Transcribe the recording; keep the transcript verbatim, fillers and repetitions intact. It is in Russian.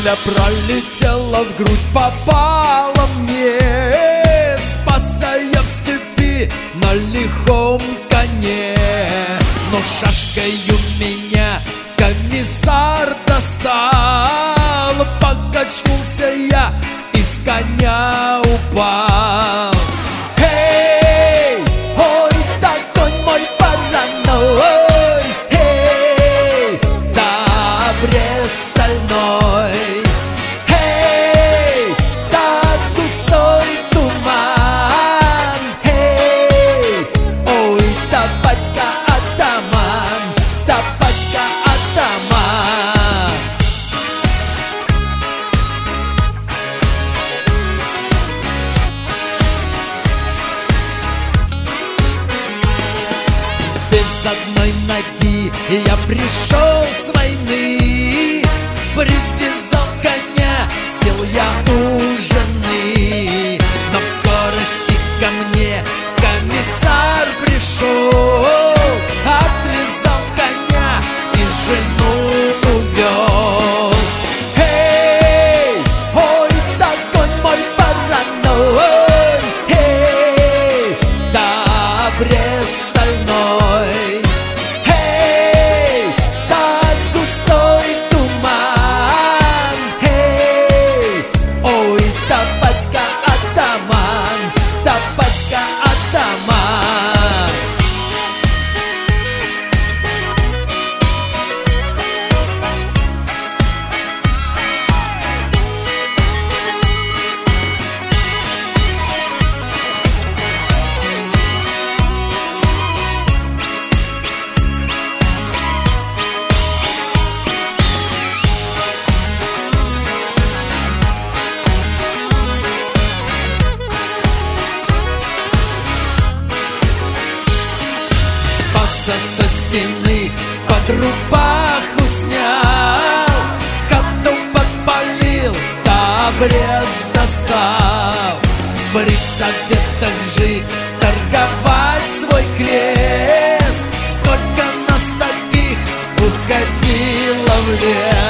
Пуля пролетела в грудь, попала мне. Спасся я в степи на лихом коне, но шашкою меня комиссар достал. Покачнулся я, из коня упал. Эй, ой, да конь мой вороной, эй, да брест стальной, эй, да густой туман, эй, ой, да батька атаман, да батька атаман. Без одной ноги я пришел с войны, привязал коня, сел я у жены. Но в скорости ко мне комиссар пришел, отвязал коня и жену увел. Эй, ой, да конь мой вороной, эй, да брест стальной, эй, да густой туман, эй, ой, да батька атаман, да батька атаман. Спасся со стены, под рубаху снял, хату подпалил, да обрез достал. При советах жить, торговать свой крест, сколько нас таких уходило в лес.